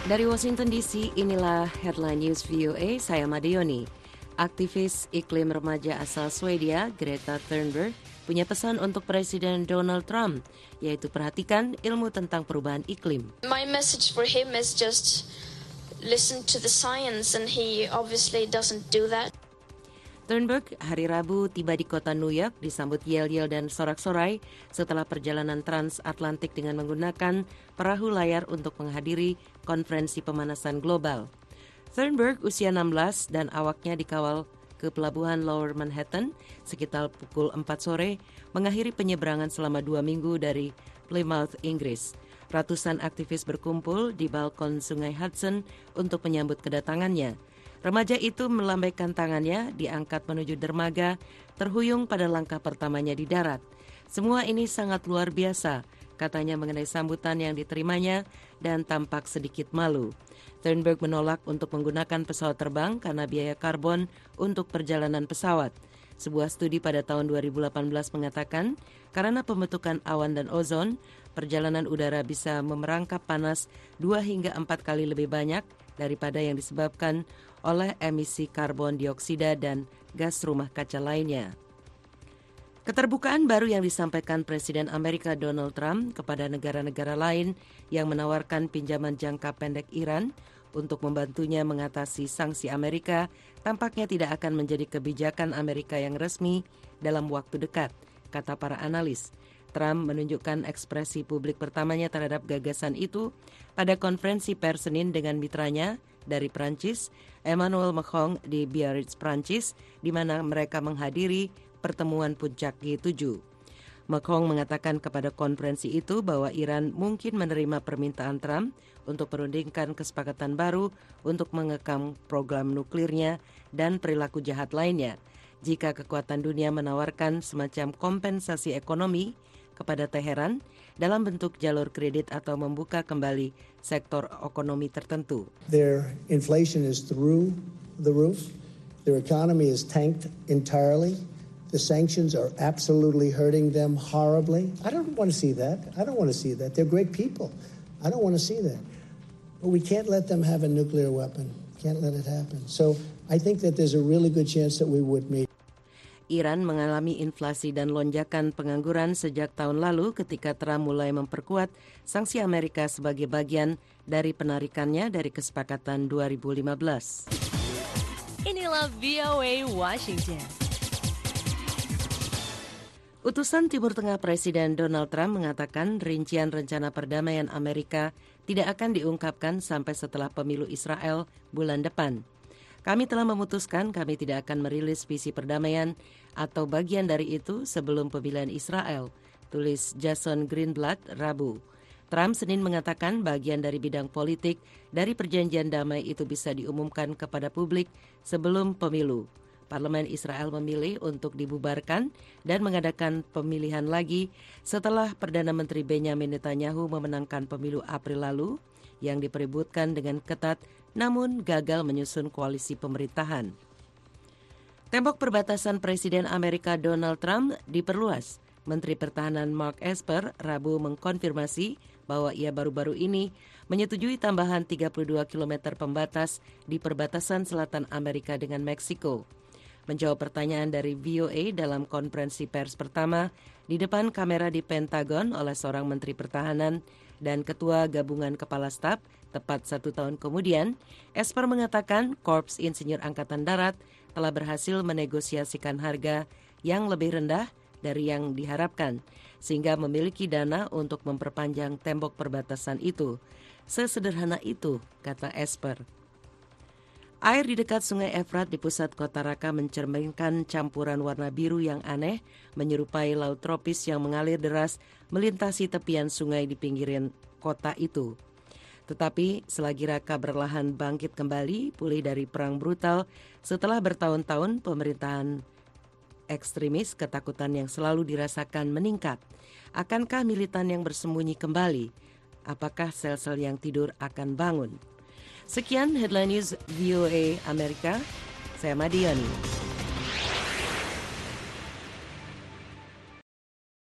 Dari Washington DC, inilah Headline News VOA, saya Madioni. Aktivis iklim remaja asal Swedia, Greta Thunberg, punya pesan untuk Presiden Donald Trump, yaitu perhatikan ilmu tentang perubahan iklim. My message for him is just listen to the science, and he obviously doesn't do that. Thunberg hari Rabu tiba di kota New York disambut yel-yel dan sorak-sorai setelah perjalanan transatlantik dengan menggunakan perahu layar untuk menghadiri konferensi pemanasan global. Thunberg usia 16 dan awaknya dikawal ke pelabuhan Lower Manhattan sekitar pukul 4 sore mengakhiri penyeberangan selama 2 minggu dari Plymouth, Inggris. Ratusan aktivis berkumpul di balkon Sungai Hudson untuk menyambut kedatangannya. Remaja itu melambaikan tangannya, diangkat menuju dermaga, terhuyung pada langkah pertamanya di darat. Semua ini sangat luar biasa, katanya mengenai sambutan yang diterimanya dan tampak sedikit malu. Thunberg menolak untuk menggunakan pesawat terbang karena biaya karbon untuk perjalanan pesawat. Sebuah studi pada tahun 2018 mengatakan, karena pembentukan awan dan ozon, perjalanan udara bisa memerangkap panas 2 hingga 4 kali lebih banyak daripada yang disebabkan oleh emisi karbon dioksida dan gas rumah kaca lainnya. Keterbukaan baru yang disampaikan Presiden Amerika Donald Trump kepada negara-negara lain yang menawarkan pinjaman jangka pendek Iran untuk membantunya mengatasi sanksi Amerika tampaknya tidak akan menjadi kebijakan Amerika yang resmi dalam waktu dekat, kata para analis. Trump menunjukkan ekspresi publik pertamanya terhadap gagasan itu pada konferensi pers Senin dengan mitranya dari Prancis, Emmanuel Macron di Biarritz, Prancis, di mana mereka menghadiri pertemuan puncak G7. Macron mengatakan kepada konferensi itu bahwa Iran mungkin menerima permintaan Trump untuk merundingkan kesepakatan baru untuk mengekang program nuklirnya dan perilaku jahat lainnya. Jika kekuatan dunia menawarkan semacam kompensasi ekonomi kepada Teheran dalam bentuk jalur kredit atau membuka kembali sektor ekonomi tertentu. Their inflation is through the roof. Their economy is tanked entirely. The sanctions are absolutely hurting them horribly. I don't want to see that. They're great people. I don't want to see that. But we can't let them have a nuclear weapon. Can't let it happen. So I think that there's a really good chance that we would meet. Iran mengalami inflasi dan lonjakan pengangguran sejak tahun lalu ketika Trump mulai memperkuat sanksi Amerika sebagai bagian dari penarikannya dari kesepakatan 2015. Inilah VOA Washington. Utusan Timur Tengah Presiden Donald Trump mengatakan rincian rencana perdamaian Amerika tidak akan diungkapkan sampai setelah pemilu Israel bulan depan. Kami telah memutuskan kami tidak akan merilis visi perdamaian atau bagian dari itu sebelum pemilihan Israel, tulis Jason Greenblatt Rabu. Trump Senin mengatakan bagian dari bidang politik dari perjanjian damai itu bisa diumumkan kepada publik sebelum pemilu. Parlemen Israel memilih untuk dibubarkan dan mengadakan pemilihan lagi setelah Perdana Menteri Benjamin Netanyahu memenangkan pemilu April lalu yang diperebutkan dengan ketat namun gagal menyusun koalisi pemerintahan. Tembok perbatasan Presiden Amerika Donald Trump diperluas. Menteri Pertahanan Mark Esper Rabu mengkonfirmasi bahwa ia baru-baru ini menyetujui tambahan 32 km pembatas di perbatasan selatan Amerika dengan Meksiko. Menjawab pertanyaan dari VOA dalam konferensi pers pertama di depan kamera di Pentagon oleh seorang Menteri Pertahanan dan Ketua Gabungan Kepala Staf tepat 1 tahun kemudian, Esper mengatakan Korps Insinyur Angkatan Darat telah berhasil menegosiasikan harga yang lebih rendah dari yang diharapkan, sehingga memiliki dana untuk memperpanjang tembok perbatasan itu. Sesederhana itu, kata Esper. Air di dekat Sungai Efrat di pusat kota Raqqa mencerminkan campuran warna biru yang aneh, menyerupai laut tropis yang mengalir deras melintasi tepian sungai di pinggiran kota itu. Tetapi selagi Raqqa berlahan bangkit kembali, pulih dari perang brutal, setelah bertahun-tahun pemerintahan ekstremis, ketakutan yang selalu dirasakan meningkat. Akankah militan yang bersembunyi kembali? Apakah sel-sel yang tidur akan bangun? Sekian Headline News VOA Amerika, saya Madioni.